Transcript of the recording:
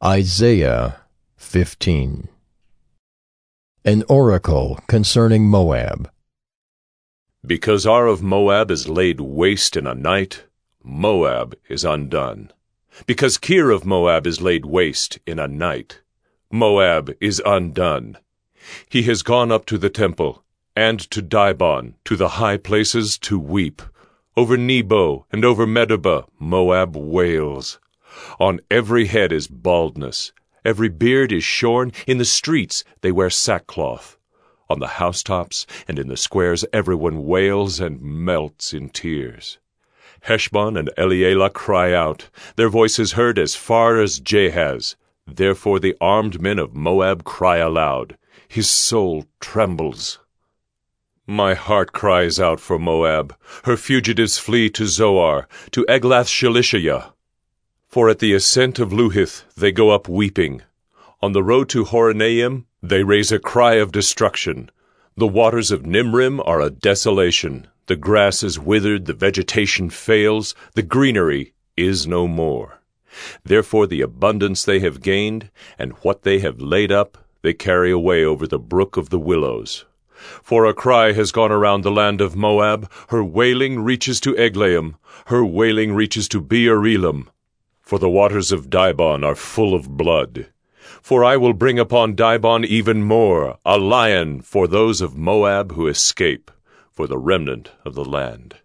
Isaiah 15. An oracle concerning Moab. Because Ar of Moab is laid waste in a night, Moab is undone. Because Kir of Moab is laid waste in a night, Moab is undone. He has gone up to the temple, and to Dibon, to the high places, to weep. Over Nebo and over Medeba Moab wails. On every head is baldness, every beard is shorn. In the streets they wear sackcloth. On the housetops and in the squares everyone wails and melts in tears. Heshbon and Elealeh cry out, their voice is heard as far as Jahaz. Therefore the armed men of Moab cry aloud, his soul trembles. My heart cries out for Moab, her fugitives flee to Zoar, to Eglath-Shelishiyah. For at the ascent of Luhith they go up weeping. On the road to Horonaim they raise a cry of destruction. The waters of Nimrim are a desolation. The grass is withered, the vegetation fails, the greenery is no more. Therefore the abundance they have gained, and what they have laid up, they carry away over the brook of the willows. For a cry has gone around the land of Moab, her wailing reaches to Eglaim, her wailing reaches to Beer-elam. For the waters of Dibon are full of blood. For I will bring upon Dibon even more, a lion for those of Moab who escape, for the remnant of the land.